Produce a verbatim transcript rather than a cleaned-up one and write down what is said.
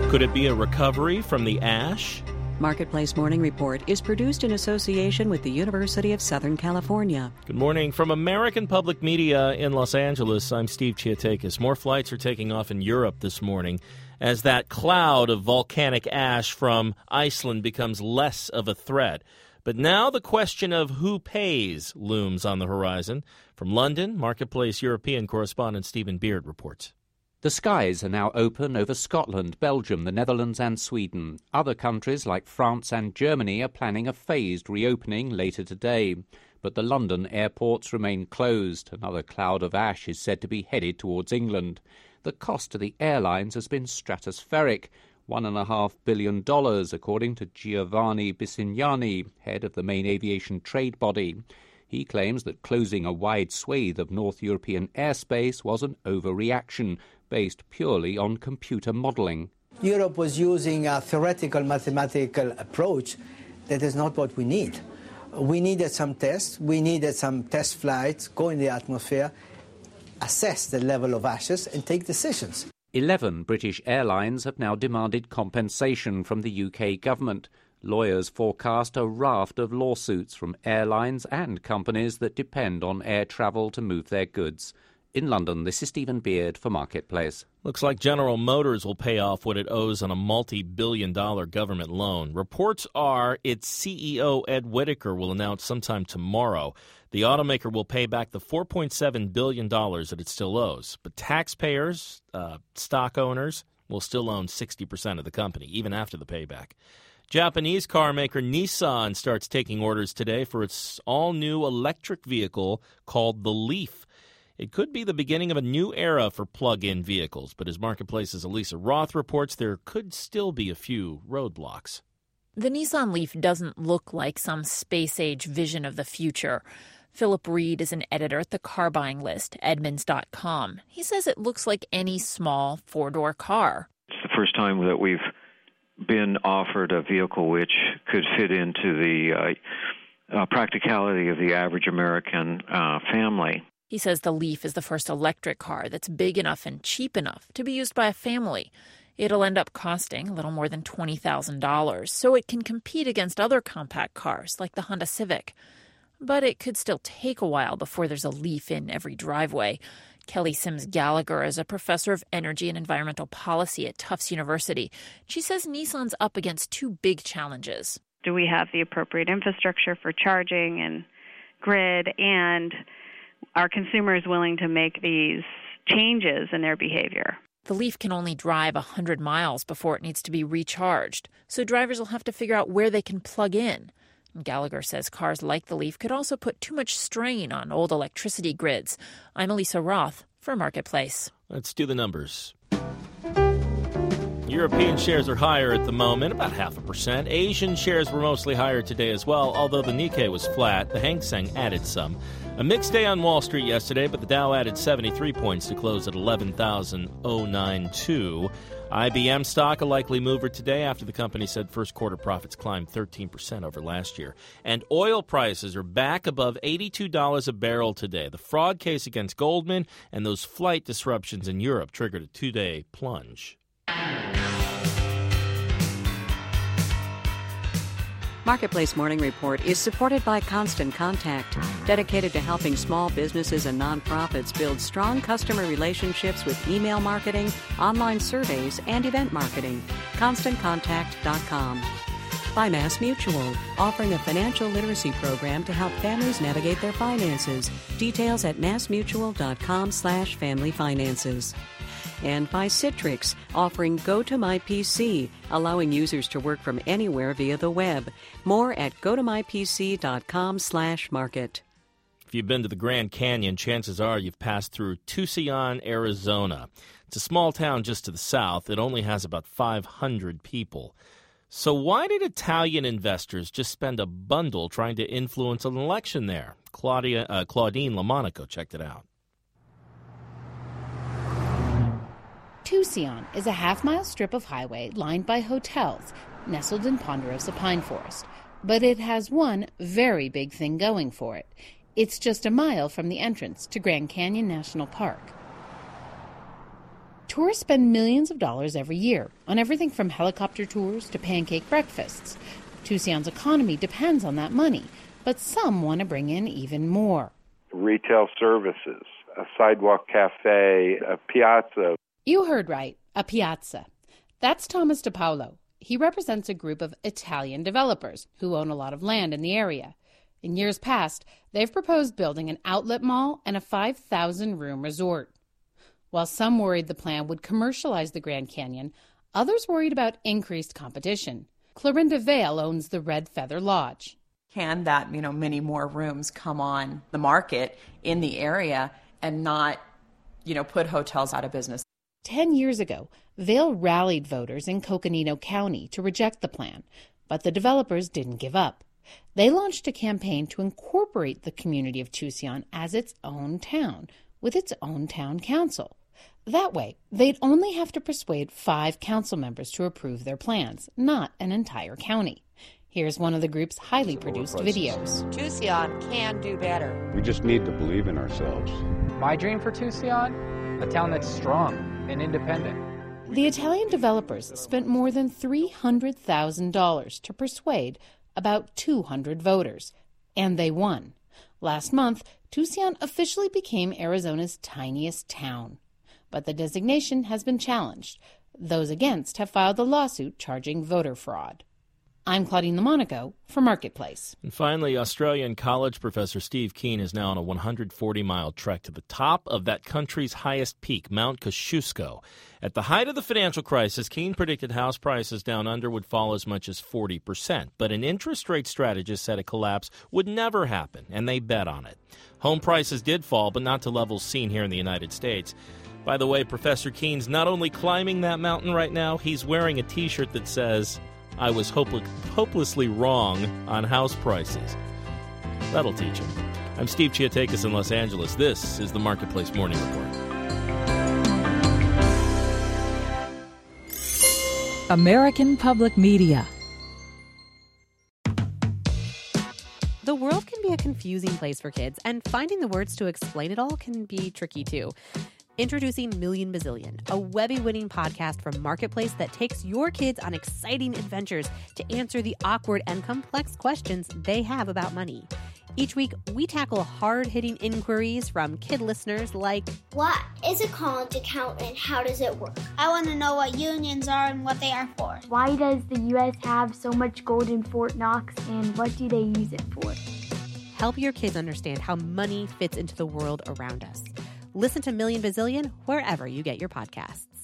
Could it be a recovery from the ash? Marketplace Morning Report is produced in association with the University of Southern California. Good morning. From American Public Media in Los Angeles, I'm Steve Chiatakis. More flights are taking off in Europe this morning as that cloud of volcanic ash from Iceland becomes less of a threat. But now the question of who pays looms on the horizon. From London, Marketplace European correspondent Stephen Beard reports. The skies are now open over Scotland, Belgium, the Netherlands and Sweden. Other countries like France and Germany are planning a phased reopening later today. But the London airports remain closed. Another cloud of ash is said to be headed towards England. The cost to the airlines has been stratospheric, one point five billion dollars, according to Giovanni Bisignani, head of the main aviation trade body. He claims that closing a wide swathe of North European airspace was an overreaction, based purely on computer modelling. Europe was using a theoretical mathematical approach that is not what we need. We needed some tests, we needed some test flights, go in the atmosphere, assess the level of ashes and take decisions. Eleven British airlines have now demanded compensation from the U K government. Lawyers forecast a raft of lawsuits from airlines and companies that depend on air travel to move their goods. In London, this is Stephen Beard for Marketplace. Looks like General Motors will pay off what it owes on a multi-billion dollar government loan. Reports are its C E O, Ed Whittaker, will announce sometime tomorrow the automaker will pay back the four point seven billion dollars that it still owes. But taxpayers, uh, stock owners, will still own sixty percent of the company, even after the payback. Japanese car maker Nissan starts taking orders today for its all-new electric vehicle called the Leaf. It could be the beginning of a new era for plug-in vehicles, but as Marketplace's Elisa Roth reports, there could still be a few roadblocks. The Nissan Leaf doesn't look like some space-age vision of the future. Philip Reed is an editor at the car buying list, Edmunds dot com. He says it looks like any small four-door car. It's the first time that we've been offered a vehicle which could fit into the uh, uh, practicality of the average American uh, family. He says the Leaf is the first electric car that's big enough and cheap enough to be used by a family. It'll end up costing a little more than twenty thousand dollars, so it can compete against other compact cars like the Honda Civic. But it could still take a while before there's a Leaf in every driveway. Kelly Sims Gallagher is a professor of energy and environmental policy at Tufts University. She says Nissan's up against two big challenges. Do we have the appropriate infrastructure for charging and grid, and are consumers willing to make these changes in their behavior? The Leaf can only drive one hundred miles before it needs to be recharged, so drivers will have to figure out where they can plug in. Gallagher says cars like the Leaf could also put too much strain on old electricity grids. I'm Elisa Roth for Marketplace. Let's do the numbers. European shares are higher at the moment, about half a percent. Asian shares were mostly higher today as well, although the Nikkei was flat. The Hang Seng added some. A mixed day on Wall Street yesterday, but the Dow added seventy-three points to close at eleven thousand ninety-two. I B M stock a likely mover today after the company said first quarter profits climbed thirteen percent over last year. And oil prices are back above eighty-two dollars a barrel today. The fraud case against Goldman and those flight disruptions in Europe triggered a two-day plunge. Marketplace Morning Report is supported by Constant Contact, dedicated to helping small businesses and nonprofits build strong customer relationships with email marketing, online surveys, and event marketing. constant contact dot com. By Mass Mutual, offering a financial literacy program to help families navigate their finances. Details at massmutual.com slash family finances. And by Citrix, offering Go to My P C, allowing users to work from anywhere via the web. More at go to my p c dot com slash market. If you've been to the Grand Canyon, chances are you've passed through Tucson, Arizona. It's a small town just to the south. It only has about five hundred people. So why did Italian investors just spend a bundle trying to influence an election there? Claudia, uh, Claudine Lamonaco checked it out. Tucson is a half-mile strip of highway lined by hotels, nestled in ponderosa pine forest. But it has one very big thing going for it. It's just a mile from the entrance to Grand Canyon National Park. Tourists spend millions of dollars every year on everything from helicopter tours to pancake breakfasts. Tucson's economy depends on that money, but some want to bring in even more. Retail services, a sidewalk cafe, a piazza. You heard right, a piazza. That's Thomas DePaolo. He represents a group of Italian developers who own a lot of land in the area. In years past, they've proposed building an outlet mall and a five thousand room resort. While some worried the plan would commercialize the Grand Canyon, others worried about increased competition. Clorinda Vale owns the Red Feather Lodge. Can that, you know, many more rooms come on the market in the area and not, you know, put hotels out of business? Ten years ago, Vail rallied voters in Coconino County to reject the plan, but the developers didn't give up. They launched a campaign to incorporate the community of Tucson as its own town, with its own town council. That way, they'd only have to persuade five council members to approve their plans, not an entire county. Here's one of the group's highly produced videos. Tucson can do better. We just need to believe in ourselves. My dream for Tucson? A town that's strong and independent. The Italian developers spent more than three hundred thousand dollars to persuade about two hundred voters, and they won. Last month, Tucson officially became Arizona's tiniest town. But the designation has been challenged. Those against have filed a lawsuit charging voter fraud. I'm Claudine LaMonaco for Marketplace. And finally, Australian college professor Steve Keen is now on a one hundred forty mile trek to the top of that country's highest peak, Mount Kosciuszko. At the height of the financial crisis, Keen predicted house prices down under would fall as much as forty percent. But an interest rate strategist said a collapse would never happen, and they bet on it. Home prices did fall, but not to levels seen here in the United States. By the way, Professor Keen's not only climbing that mountain right now, he's wearing a T-shirt that says, "I was hopeless, hopelessly wrong on house prices." That'll teach him. I'm Steve Chiatakis in Los Angeles. This is the Marketplace Morning Report. American Public Media. The world can be a confusing place for kids, and finding the words to explain it all can be tricky too. Introducing Million Bazillion, a Webby-winning podcast from Marketplace that takes your kids on exciting adventures to answer the awkward and complex questions they have about money. Each week, we tackle hard-hitting inquiries from kid listeners like, what is a college account and how does it work? I want to know what unions are and what they are for. Why does the U S have so much gold in Fort Knox and what do they use it for? Help your kids understand how money fits into the world around us. Listen to Million Bazillion wherever you get your podcasts.